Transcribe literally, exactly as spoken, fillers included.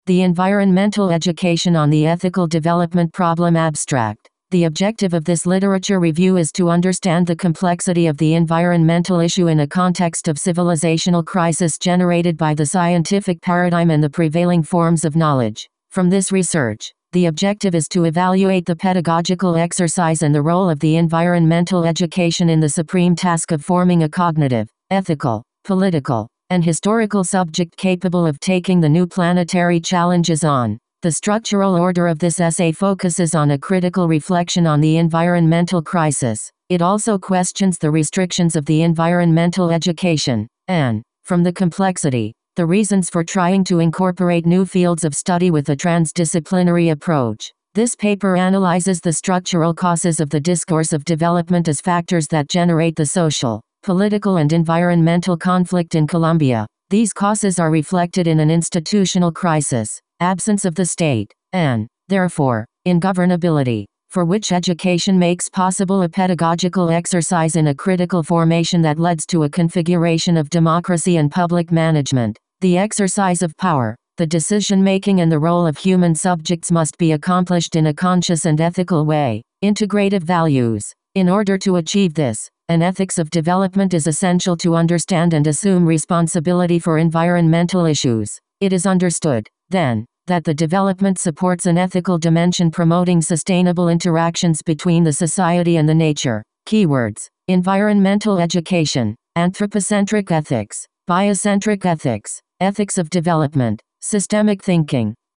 The Environmental Education on the Ethical Development Problem Abstract. The objective of this literature review is to understand the complexity of the environmental issue in a context of civilizational crisis generated by the scientific paradigm and the prevailing forms of knowledge. From this research, the objective is to evaluate the pedagogical exercise and the role of the environmental education in the supreme task of forming a cognitive, ethical, political, and historical subject capable of taking the new planetary challenges on. The structural order of this essay focuses on a critical reflection on the environmental crisis. It also questions the restrictions of the environmental education, and, from the complexity, the reasons for trying to incorporate new fields of study with a transdisciplinary approach. This paper analyzes the structural causes of the discourse of development as factors that generate the social, political and environmental conflict in Colombia. These causes are reflected in an institutional crisis, absence of the state, and, therefore, ingovernability, for which education makes possible a pedagogical exercise in a critical formation that leads to a configuration of democracy and public management. The exercise of power, the decision-making and the role of human subjects must be accomplished in a conscious and ethical way. Integrative values. In order to achieve this, an ethics of development is essential to understand and assume responsibility for environmental issues. It is understood, then, that the development supports an ethical dimension promoting sustainable interactions between the society and the nature. Keywords: environmental education, anthropocentric ethics, biocentric ethics, ethics of development, systemic thinking.